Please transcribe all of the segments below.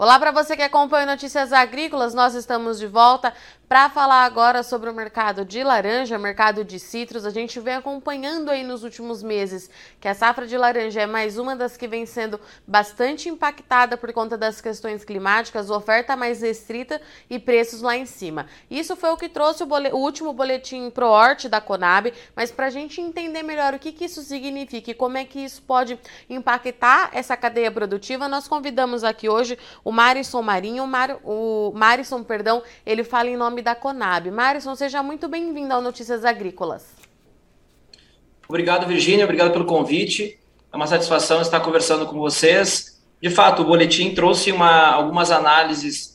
Olá para você que acompanha Notícias Agrícolas, nós estamos de volta para falar agora sobre o mercado de laranja, mercado de citros. A gente vem acompanhando aí nos últimos meses que a safra de laranja é mais uma das que vem sendo bastante impactada por conta das questões climáticas, oferta mais restrita e preços lá em cima. Isso foi o que trouxe o último boletim ProHort da Conab, mas para a gente entender melhor o que isso significa e como é que isso pode impactar essa cadeia produtiva, nós convidamos aqui hoje o Marisson Marinho. O Marisson, ele fala em nome da Conab. Marisson, seja muito bem-vindo ao Notícias Agrícolas. Obrigado, Virgínia, obrigado pelo convite. É uma satisfação estar conversando com vocês. De fato, o boletim trouxe algumas análises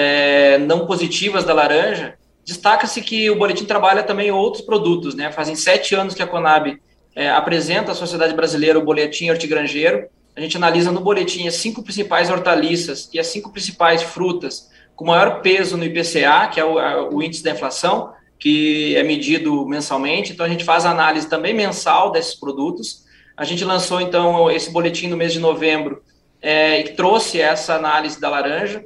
não positivas da laranja. Destaca-se que o boletim trabalha também outros produtos, né? Fazem 7 anos que a Conab apresenta à sociedade brasileira o boletim hortigranjeiro. A gente analisa no boletim as 5 principais hortaliças e as 5 principais frutas com maior peso no IPCA, que é o índice da inflação, que é medido mensalmente. Então, a gente faz a análise também mensal desses produtos. A gente lançou, então, esse boletim no mês de novembro e trouxe essa análise da laranja,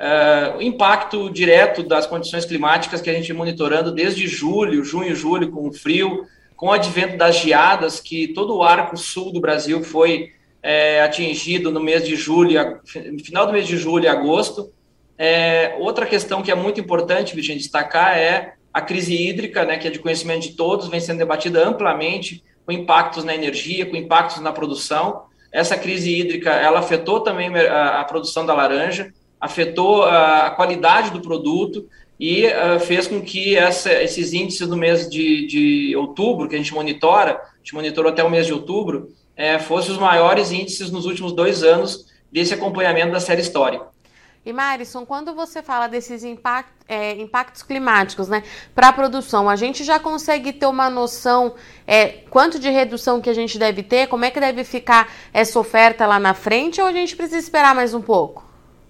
o impacto direto das condições climáticas que a gente vem monitorando desde junho e julho, com o frio, com o advento das geadas, que todo o arco sul do Brasil foi atingido no mês de julho, no final do mês de julho e agosto. Outra questão que é muito importante, Virginia, destacar é a crise hídrica, né, que é de conhecimento de todos, vem sendo debatida amplamente, com impactos na energia, com impactos na produção. Essa crise hídrica, ela afetou também a produção da laranja, afetou a qualidade do produto e fez com que esses índices do mês de outubro, que a gente monitorou até o mês de outubro, fossem os maiores índices nos últimos 2 anos desse acompanhamento da série histórica. E Marisson, quando você fala desses impactos climáticos, né, para a produção, a gente já consegue ter uma noção quanto de redução que a gente deve ter, como é que deve ficar essa oferta lá na frente, ou a gente precisa esperar mais um pouco?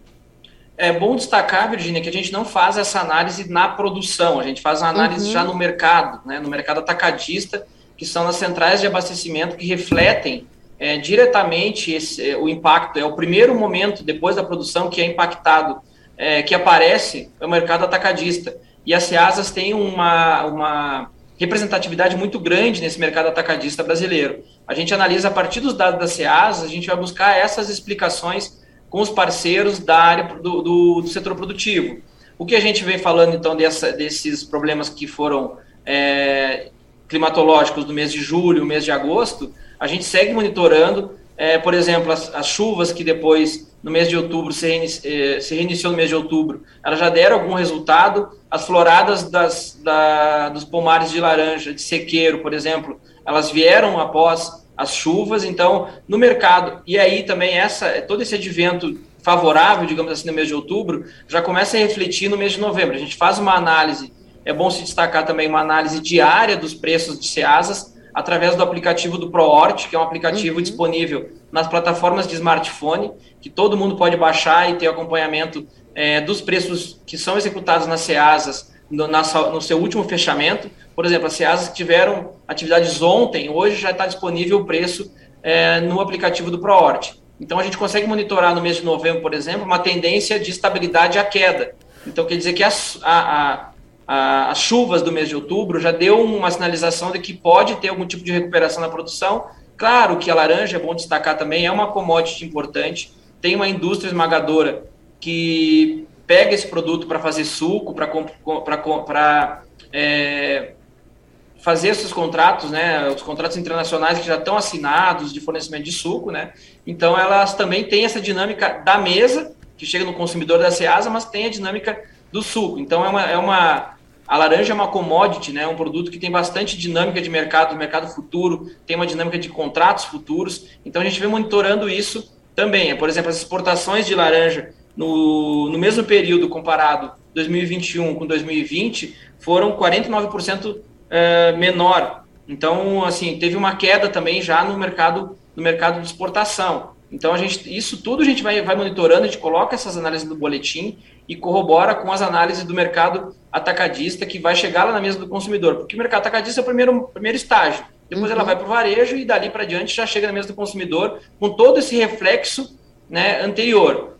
É bom destacar, Virgínia, que a gente não faz essa análise na produção, a gente faz uma análise já no mercado, né, no mercado atacadista, que são as centrais de abastecimento que refletem diretamente o impacto. É o primeiro momento depois da produção que é impactado, que aparece o mercado atacadista. E as Ceasas têm uma representatividade muito grande nesse mercado atacadista brasileiro. A gente analisa a partir dos dados das Ceasas, a gente vai buscar essas explicações com os parceiros da área do setor produtivo. O que a gente vem falando, então, desses problemas que foram climatológicos do mês de julho, mês de agosto, a gente segue monitorando, por exemplo, as chuvas que depois, no mês de outubro, se reiniciou no mês de outubro, elas já deram algum resultado. As floradas dos pomares de laranja, de sequeiro, por exemplo, elas vieram após as chuvas. Então, no mercado, e aí também todo esse advento favorável, digamos assim, no mês de outubro, já começa a refletir no mês de novembro. A gente faz uma análise, é bom se destacar também uma análise diária dos preços de Ceasas, através do aplicativo do ProHort, que é um aplicativo disponível nas plataformas de smartphone, que todo mundo pode baixar e ter acompanhamento dos preços que são executados nas Ceasas no seu último fechamento. Por exemplo, as Ceasas que tiveram atividades ontem, hoje já está disponível o preço no aplicativo do ProHort. Então, a gente consegue monitorar no mês de novembro, por exemplo, uma tendência de estabilidade à queda. Então, quer dizer que as chuvas do mês de outubro já deu uma sinalização de que pode ter algum tipo de recuperação na produção. Claro que a laranja, é bom destacar também, é uma commodity importante, tem uma indústria esmagadora que pega esse produto para fazer suco, para fazer esses contratos, né, os contratos internacionais que já estão assinados de fornecimento de suco, né, então elas também têm essa dinâmica da mesa, que chega no consumidor da Ceasa, mas tem a dinâmica do suco. Então a laranja é uma commodity, né, um produto que tem bastante dinâmica de mercado futuro, tem uma dinâmica de contratos futuros. Então a gente vem monitorando isso também. Por exemplo, as exportações de laranja no mesmo período comparado 2021 com 2020 foram 49% menor. Então, assim, teve uma queda também já no mercado de exportação. Então, isso tudo a gente vai monitorando, a gente coloca essas análises do boletim e corrobora com as análises do mercado atacadista, que vai chegar lá na mesa do consumidor. Porque o mercado atacadista é o primeiro estágio. Depois ela vai para o varejo e dali para diante já chega na mesa do consumidor com todo esse reflexo, né, anterior.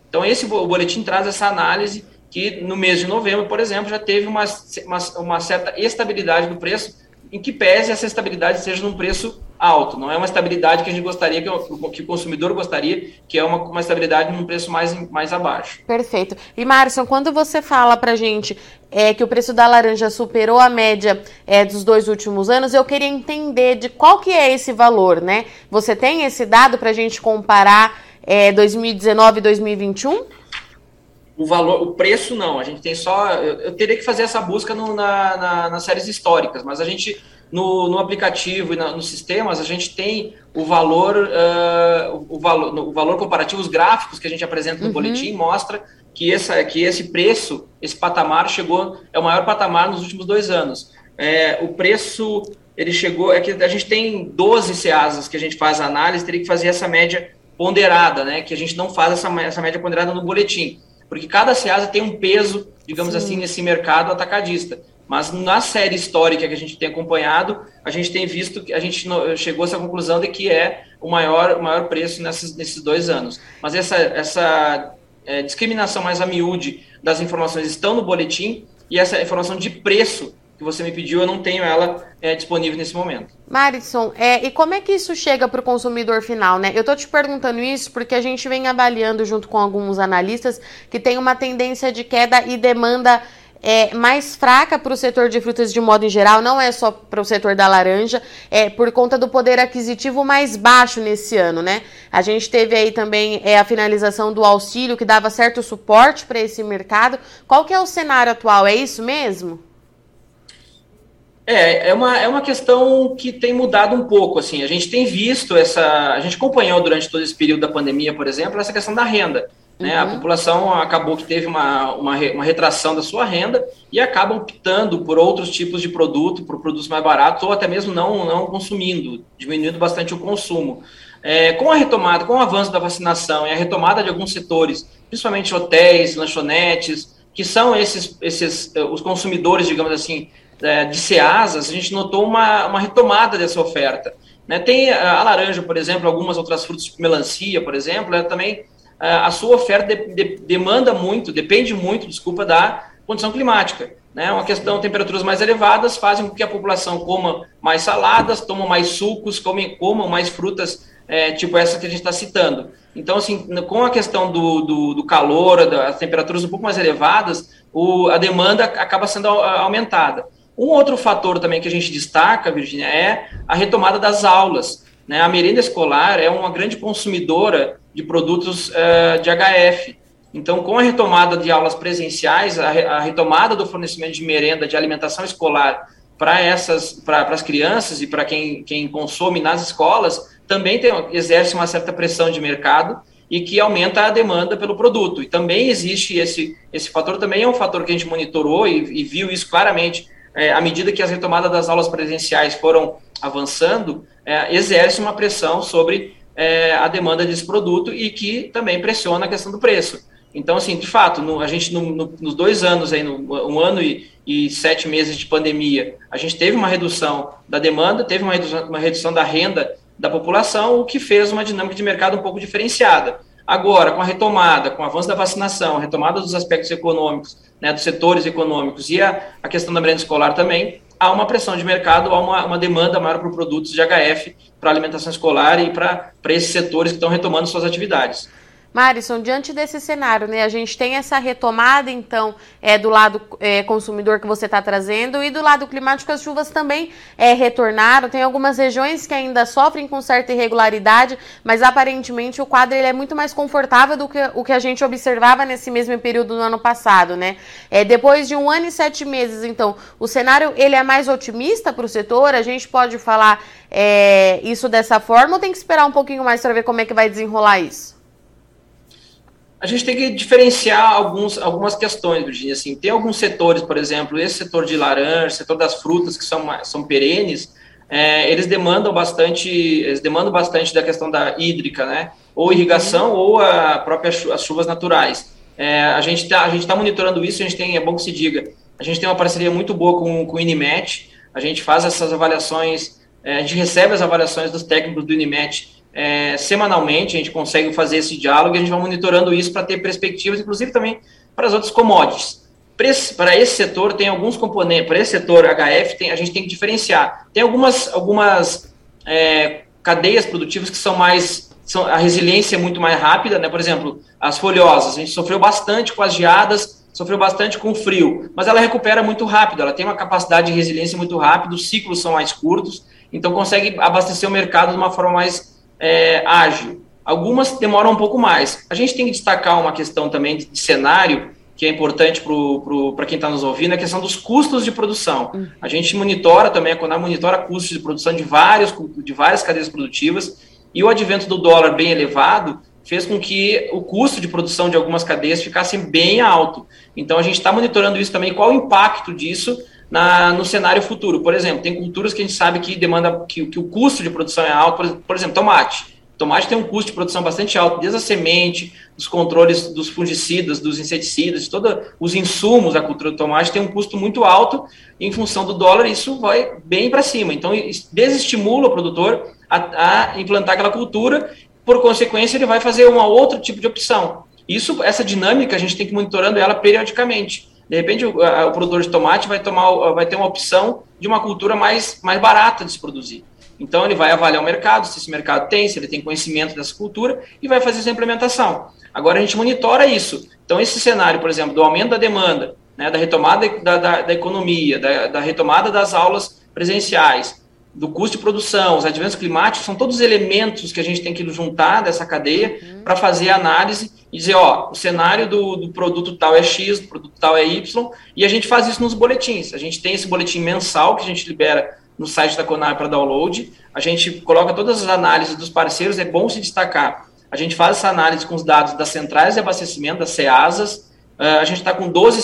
Então, o boletim traz essa análise que no mês de novembro, por exemplo, já teve uma certa estabilidade do preço, em que pese essa estabilidade seja num preço alto. Não é uma estabilidade que a gente gostaria, que o consumidor gostaria, que é uma estabilidade num preço mais abaixo. Perfeito. E, Márcio, quando você fala para a gente que o preço da laranja superou a média dos 2 últimos anos, eu queria entender de qual que é esse valor, né? Você tem esse dado para a gente comparar 2019 e 2021? O preço não, a gente tem só. Eu teria que fazer essa busca nas séries históricas, mas a gente, no aplicativo e nos sistemas, a gente tem o valor comparativo, os gráficos que a gente apresenta no boletim, mostra que esse preço, esse patamar é o maior patamar nos últimos 2 anos. O preço, ele chegou, que a gente tem 12 CEASAs que a gente faz a análise, teria que fazer essa média ponderada, né, que a gente não faz essa média ponderada no boletim, porque cada CEASA tem um peso, digamos assim, nesse mercado atacadista. Mas na série histórica que a gente tem acompanhado, a gente tem visto que a gente chegou a essa conclusão de que é o maior preço nesses 2 anos. Mas essa discriminação mais a miúde das informações estão no boletim, e essa informação de preço que você me pediu, eu não tenho ela disponível nesse momento. Marisson, e como é que isso chega para o consumidor final, né? Eu tô te perguntando isso porque a gente vem avaliando junto com alguns analistas que tem uma tendência de queda e demanda mais fraca para o setor de frutas de modo em geral, não é só para o setor da laranja, por conta do poder aquisitivo mais baixo nesse ano, né? A gente teve aí também a finalização do auxílio que dava certo suporte para esse mercado. Qual que é o cenário atual? É isso mesmo? É uma questão que tem mudado um pouco, assim, a gente tem visto a gente acompanhou durante todo esse período da pandemia, por exemplo, essa questão da renda, né? A população acabou que teve uma retração da sua renda e acaba optando por outros tipos de produto, por produtos mais baratos, ou até mesmo não consumindo, diminuindo bastante o consumo. Com a retomada, com o avanço da vacinação e a retomada de alguns setores, principalmente hotéis, lanchonetes, que são os consumidores, digamos assim, de CEASAs, a gente notou uma retomada dessa oferta, né? Tem a laranja, por exemplo, algumas outras frutas, tipo melancia, por exemplo, também a sua oferta depende muito, da condição climática, né? Uma questão, temperaturas mais elevadas fazem com que a população coma mais saladas, toma mais sucos, comam mais frutas, tipo essa que a gente está citando. Então, assim, com a questão do calor, das temperaturas um pouco mais elevadas, a demanda acaba sendo aumentada. Um outro fator também que a gente destaca, Virgínia, é a retomada das aulas, né? A merenda escolar é uma grande consumidora de produtos de HF. Então, com a retomada de aulas presenciais, a retomada do fornecimento de merenda, de alimentação escolar para as crianças e para quem consome nas escolas, também exerce uma certa pressão de mercado e que aumenta a demanda pelo produto. E também existe esse fator, também é um fator que a gente monitorou e viu isso claramente. À medida que as retomadas das aulas presenciais foram avançando, exerce uma pressão sobre a demanda desse produto e que também pressiona a questão do preço. Então, assim, de fato, a gente nos 2 anos, aí, 1 ano e 7 meses de pandemia, a gente teve uma redução da demanda, teve uma redução da renda da população, o que fez uma dinâmica de mercado um pouco diferenciada. Agora, com a retomada, com o avanço da vacinação, a retomada dos aspectos econômicos, né, dos setores econômicos e a questão da merenda escolar também, há uma pressão de mercado, há uma demanda maior por produtos de HF para alimentação escolar e para esses setores que estão retomando suas atividades. Marisson, diante desse cenário, né, a gente tem essa retomada, então, do lado consumidor que você está trazendo, e do lado climático as chuvas também retornaram. Tem algumas regiões que ainda sofrem com certa irregularidade, mas aparentemente o quadro ele é muito mais confortável do que o que a gente observava nesse mesmo período do ano passado, né? Depois de 1 ano e 7 meses, então, o cenário ele é mais otimista para o setor? A gente pode falar isso dessa forma ou tem que esperar um pouquinho mais para ver como é que vai desenrolar isso? A gente tem que diferenciar algumas questões, Virginia. Assim, tem alguns setores, por exemplo, esse setor de laranja, setor das frutas, que são perenes, eles demandam bastante da questão da hídrica, né? Ou irrigação, ou as chuvas naturais. A gente tá monitorando isso, é bom que se diga, a gente tem uma parceria muito boa com o INMET, a gente faz essas avaliações, a gente recebe as avaliações dos técnicos do INMET semanalmente, a gente consegue fazer esse diálogo e a gente vai monitorando isso para ter perspectivas, inclusive também para as outras commodities. Para esse setor, tem alguns componentes, para esse setor HF, a gente tem que diferenciar. Tem algumas cadeias produtivas que a resiliência é muito mais rápida, né? Por exemplo, as folhosas, a gente sofreu bastante com as geadas, sofreu bastante com o frio, mas ela recupera muito rápido, ela tem uma capacidade de resiliência muito rápida, os ciclos são mais curtos, então consegue abastecer o mercado de uma forma mais ágil. Algumas demoram um pouco mais. A gente tem que destacar uma questão também de cenário, que é importante para quem está nos ouvindo, é a questão dos custos de produção. A gente monitora também, a Conar monitora custos de produção de várias cadeias produtivas, e o advento do dólar bem elevado fez com que o custo de produção de algumas cadeias ficasse bem alto. Então, a gente está monitorando isso também, qual o impacto disso no cenário futuro. Por exemplo, tem culturas que a gente sabe que demanda que o custo de produção é alto, por exemplo, tomate. Tomate tem um custo de produção bastante alto, desde a semente, dos controles dos fungicidas, dos inseticidas, de todos os insumos da cultura do tomate tem um custo muito alto, e em função do dólar isso vai bem para cima. Então, desestimula o produtor a implantar aquela cultura, por consequência, ele vai fazer um outro tipo de opção. Essa dinâmica, a gente tem que ir monitorando ela periodicamente. De repente, o produtor de tomate vai ter uma opção de uma cultura mais barata de se produzir. Então, ele vai avaliar o mercado, se esse mercado se ele tem conhecimento dessa cultura, e vai fazer essa implementação. Agora, a gente monitora isso. Então, esse cenário, por exemplo, do aumento da demanda, né, da retomada da economia, da retomada das aulas presenciais, do custo de produção, os adventos climáticos, são todos elementos que a gente tem que juntar dessa cadeia para fazer a análise e dizer, o cenário do produto tal é X, do produto tal é Y, e a gente faz isso nos boletins. A gente tem esse boletim mensal que a gente libera no site da Conar para download, a gente coloca todas as análises dos parceiros, é bom se destacar. A gente faz essa análise com os dados das centrais de abastecimento, das CEASAs, a gente está com 11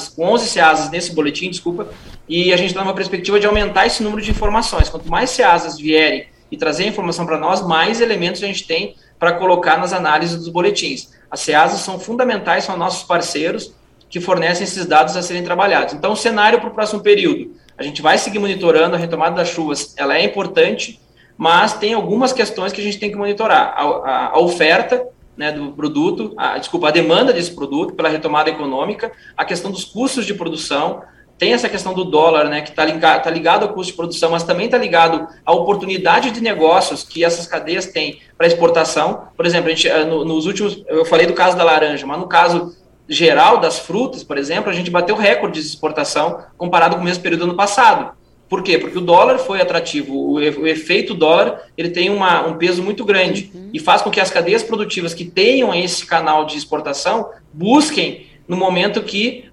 CEASAs nesse boletim, e a gente está numa perspectiva de aumentar esse número de informações. Quanto mais CEASAs vierem e trazer informação para nós, mais elementos a gente tem para colocar nas análises dos boletins. As CEASAs são fundamentais, são nossos parceiros que fornecem esses dados a serem trabalhados. Então, o cenário para o próximo período, a gente vai seguir monitorando, a retomada das chuvas, ela é importante, mas tem algumas questões que a gente tem que monitorar. A oferta, né, do produto, a demanda desse produto pela retomada econômica, a questão dos custos de produção, tem essa questão do dólar, né, que está ligado ao custo de produção, mas também está ligado à oportunidade de negócios que essas cadeias têm para exportação. Por exemplo, nos últimos, eu falei do caso da laranja, mas no caso geral das frutas, por exemplo, a gente bateu recordes de exportação comparado com o mesmo período do ano passado. Por quê? Porque o dólar foi atrativo, o efeito dólar ele tem um peso muito grande e faz com que as cadeias produtivas que tenham esse canal de exportação busquem no momento que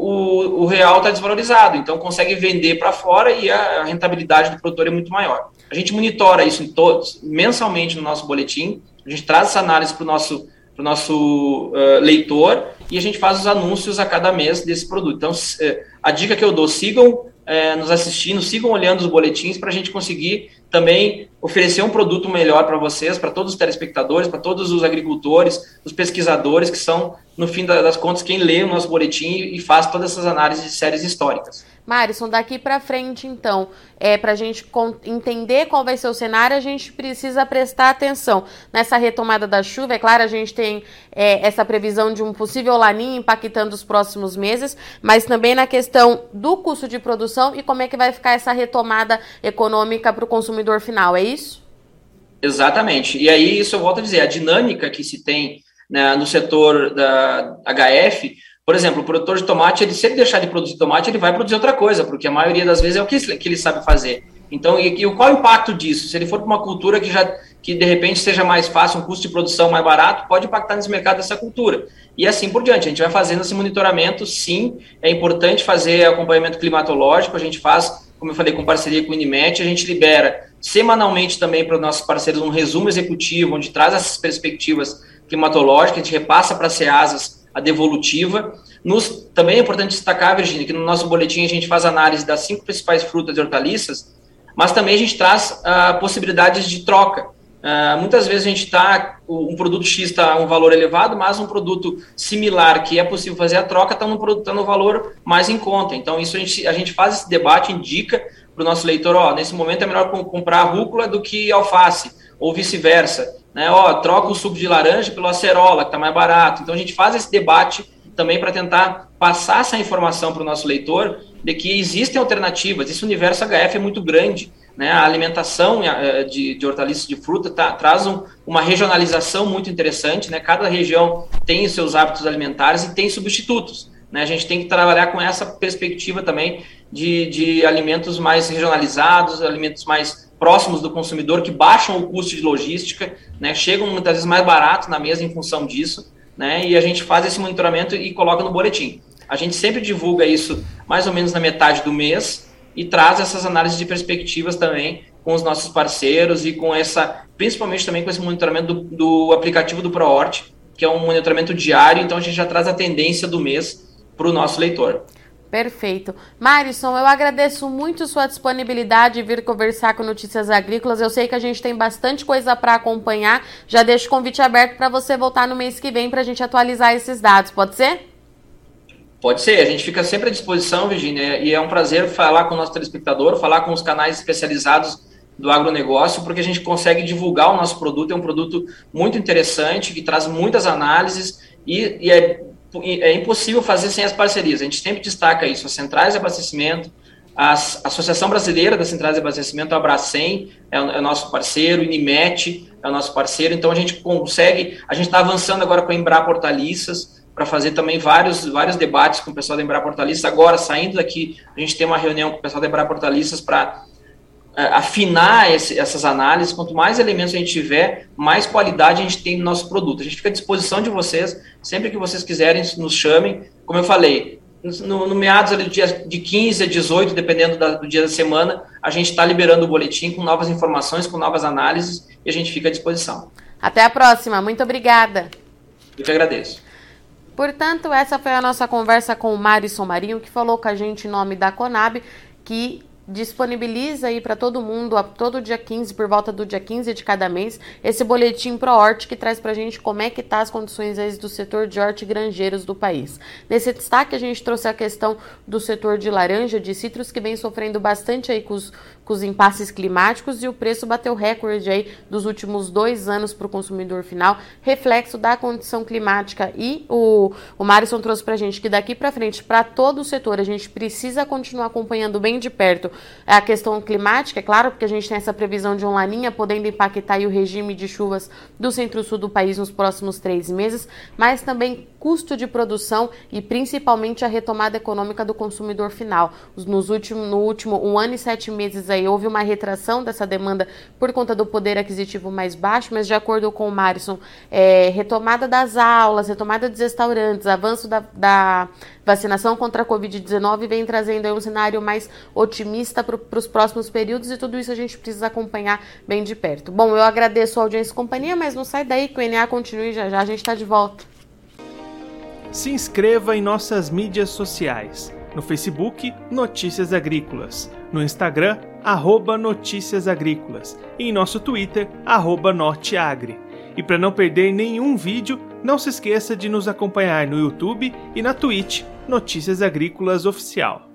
o real está desvalorizado, então consegue vender para fora e a rentabilidade do produtor é muito maior. A gente monitora isso mensalmente no nosso boletim, a gente traz essa análise para o nosso leitor e a gente faz os anúncios a cada mês desse produto. Então, a dica que eu dou, sigam nos assistindo, sigam olhando os boletins para a gente conseguir também oferecer um produto melhor para vocês, para todos os telespectadores, para todos os agricultores, os pesquisadores, que são, no fim das contas, quem lê o nosso boletim e faz todas essas análises de séries históricas. Marisson, daqui para frente, então, para a gente entender qual vai ser o cenário, a gente precisa prestar atenção nessa retomada da chuva. É claro, a gente tem essa previsão de um possível laninha impactando os próximos meses, mas também na questão do custo de produção e como é que vai ficar essa retomada econômica para o consumidor final, é isso? Exatamente. E aí, isso eu volto a dizer, a dinâmica que se tem, né, no setor da HF. Por exemplo, o produtor de tomate, se ele deixar de produzir tomate, ele vai produzir outra coisa, porque a maioria das vezes é o que ele sabe fazer. Então, qual é o impacto disso? Se ele for para uma cultura que de repente seja mais fácil, um custo de produção mais barato, pode impactar nesse mercado dessa cultura. E assim por diante, a gente vai fazendo esse monitoramento, sim, é importante fazer acompanhamento climatológico, a gente faz, como eu falei, com parceria com o INMET, a gente libera semanalmente também para os nossos parceiros um resumo executivo, onde traz essas perspectivas climatológicas, a gente repassa para as CEASAs a devolutiva. Também é importante destacar, Virgínia, que no nosso boletim a gente faz análise das 5 principais frutas e hortaliças, mas também a gente traz possibilidades de troca. Muitas vezes a gente um produto X está um valor elevado, mas um produto similar que é possível fazer a troca está no valor mais em conta. Então isso a gente faz esse debate, indica para o nosso leitor, nesse momento é melhor comprar rúcula do que alface, ou vice-versa, né? Troca o suco de laranja pelo acerola, que está mais barato. Então a gente faz esse debate também para tentar passar essa informação para o nosso leitor de que existem alternativas. Esse universo HF é muito grande, né? A alimentação de hortaliças de fruta traz uma regionalização muito interessante, né? Cada região tem os seus hábitos alimentares e tem substitutos, né? A gente tem que trabalhar com essa perspectiva também de alimentos mais regionalizados, alimentos mais próximos do consumidor, que baixam o custo de logística, né? Chegam muitas vezes mais baratos na mesa em função disso, né? E a gente faz esse monitoramento e coloca no boletim. A gente sempre divulga isso mais ou menos na metade do mês e traz essas análises de perspectivas também com os nossos parceiros e com principalmente também com esse monitoramento do aplicativo do ProHort, que é um monitoramento diário, então a gente já traz a tendência do mês para o nosso leitor. Perfeito. Marisson, eu agradeço muito sua disponibilidade de vir conversar com Notícias Agrícolas. Eu sei que a gente tem bastante coisa para acompanhar. Já deixo o convite aberto para você voltar no mês que vem para a gente atualizar esses dados. Pode ser? Pode ser. A gente fica sempre à disposição, Virginia, e é um prazer falar com o nosso telespectador, falar com os canais especializados do agronegócio, porque a gente consegue divulgar o nosso produto. É um produto muito interessante, que traz muitas análises e é impossível fazer sem as parcerias. A gente sempre destaca isso. As centrais de abastecimento, a Associação Brasileira das Centrais de Abastecimento, a Abracem, é nosso parceiro, o Inimet é o nosso parceiro. Então, a gente está avançando agora com a Embrapa Hortaliças, para fazer também vários debates com o pessoal da Embrapa Hortaliças. Agora, saindo daqui, a gente tem uma reunião com o pessoal da Embrapa Hortaliças para afinar essas análises. Quanto mais elementos a gente tiver, mais qualidade a gente tem no nosso produto. A gente fica à disposição de vocês, sempre que vocês quiserem, nos chamem. Como eu falei, no meados ali do dia de 15 a 18, dependendo do dia da semana, a gente está liberando o boletim com novas informações, com novas análises, e a gente fica à disposição. Até a próxima. Muito obrigada. Eu que agradeço. Portanto, essa foi a nossa conversa com o Marisson Marinho, que falou com a gente em nome da Conab, que disponibiliza aí para todo mundo, todo dia 15, por volta do dia 15 de cada mês, esse boletim ProHort que traz para a gente como é que tá as condições aí do setor de hortigranjeiros do país. Nesse destaque a gente trouxe a questão do setor de laranja, de citros, que vem sofrendo bastante aí com os impasses climáticos, e o preço bateu recorde aí dos últimos 2 anos para o consumidor final, reflexo da condição climática. E o Marisson trouxe para a gente que daqui para frente, para todo o setor, a gente precisa continuar acompanhando bem de perto a questão climática, é claro, porque a gente tem essa previsão de um laninha podendo impactar aí o regime de chuvas do centro-sul do país nos próximos 3 meses, mas também custo de produção e principalmente a retomada econômica do consumidor final. No último 1 ano e 7 meses aí houve uma retração dessa demanda por conta do poder aquisitivo mais baixo, mas de acordo com o Marisson, retomada das aulas, retomada dos restaurantes, avanço da vacinação contra a Covid-19 vem trazendo aí um cenário mais otimista para os próximos períodos, e tudo isso a gente precisa acompanhar bem de perto. Bom, eu agradeço a audiência e companhia, mas não sai daí que o NA continue, já a gente está de volta. Se inscreva em nossas mídias sociais. No Facebook, Notícias Agrícolas. No Instagram, @Notícias Agrícolas. E em nosso Twitter, @Norteagri. E para não perder nenhum vídeo, não se esqueça de nos acompanhar no YouTube e na Twitch, Notícias Agrícolas Oficial.